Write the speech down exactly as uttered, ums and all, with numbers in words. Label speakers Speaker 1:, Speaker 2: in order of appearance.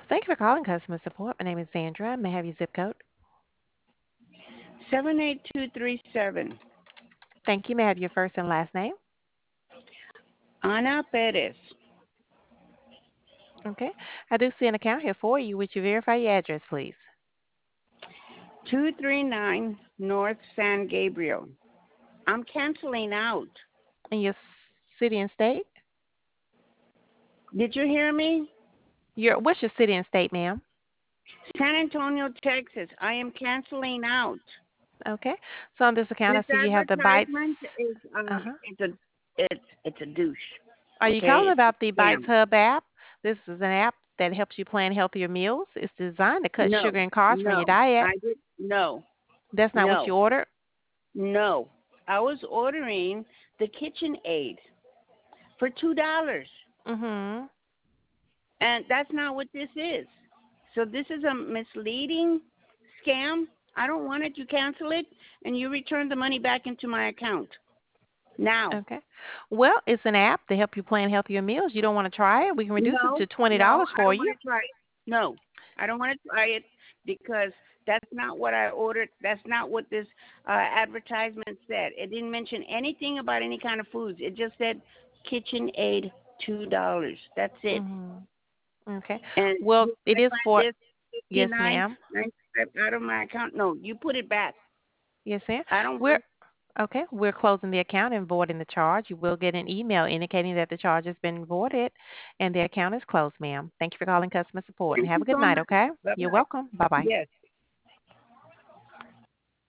Speaker 1: Thank you for calling customer support. My name is Sandra. May I have your zip code?
Speaker 2: seven eight two three seven.
Speaker 1: Thank you. May I have your first and last name?
Speaker 2: Ana Perez.
Speaker 1: Okay. I do see an account here for you. Would you verify your address, please?
Speaker 2: two three nine North San Gabriel. I'm canceling out.
Speaker 1: And your city and state?
Speaker 2: Did you hear me?
Speaker 1: Your what's your city and state, ma'am?
Speaker 2: San Antonio, Texas. I am canceling out.
Speaker 1: Okay. So on this account,
Speaker 2: This
Speaker 1: I see you have the bites.
Speaker 2: advertisement is
Speaker 1: Uh
Speaker 2: um
Speaker 1: huh.
Speaker 2: it's a it's it's a douche.
Speaker 1: Are you
Speaker 2: Okay,
Speaker 1: calling
Speaker 2: it's
Speaker 1: about the
Speaker 2: a
Speaker 1: Bites
Speaker 2: scam.
Speaker 1: Hub app? This is an app that helps you plan healthier meals. It's designed to cut
Speaker 2: No,
Speaker 1: sugar and carbs from your
Speaker 2: no,
Speaker 1: diet.
Speaker 2: I did no,
Speaker 1: That's not what you
Speaker 2: no,
Speaker 1: ordered.
Speaker 2: no. I was ordering the Kitchen Aid for two dollars,
Speaker 1: Mhm.
Speaker 2: and that's not what this is. So this is a misleading scam. I don't want it. You cancel it, and you return the money back into my account now.
Speaker 1: Okay. Well, it's an app to help you plan healthier meals. You don't want to try it? We can reduce it
Speaker 2: No,
Speaker 1: to twenty
Speaker 2: no,
Speaker 1: dollars
Speaker 2: I
Speaker 1: for
Speaker 2: don't want
Speaker 1: you.
Speaker 2: to try it. No, I don't want to try it because that's not what I ordered. That's not what this uh, advertisement said. It didn't mention anything about any kind of foods. It just said Kitchen Aid two dollars. That's it.
Speaker 1: Mhm. Okay.
Speaker 2: And
Speaker 1: Well,
Speaker 2: you
Speaker 1: it is
Speaker 2: find
Speaker 1: for
Speaker 2: this fifty
Speaker 1: yes,
Speaker 2: nine
Speaker 1: ma'am.
Speaker 2: ninety five out of my account. No, you put it back.
Speaker 1: Yes, ma'am.
Speaker 2: I don't
Speaker 1: We're
Speaker 2: want.
Speaker 1: okay. We're closing the account and voiding the charge. You will get an email indicating that the charge has been voided and the account is closed, ma'am. Thank you for calling customer support and
Speaker 2: Thank
Speaker 1: have
Speaker 2: you
Speaker 1: a good
Speaker 2: so
Speaker 1: night,
Speaker 2: much.
Speaker 1: okay?
Speaker 2: Bye
Speaker 1: You're
Speaker 2: bye.
Speaker 1: welcome. Bye bye.
Speaker 2: Yes.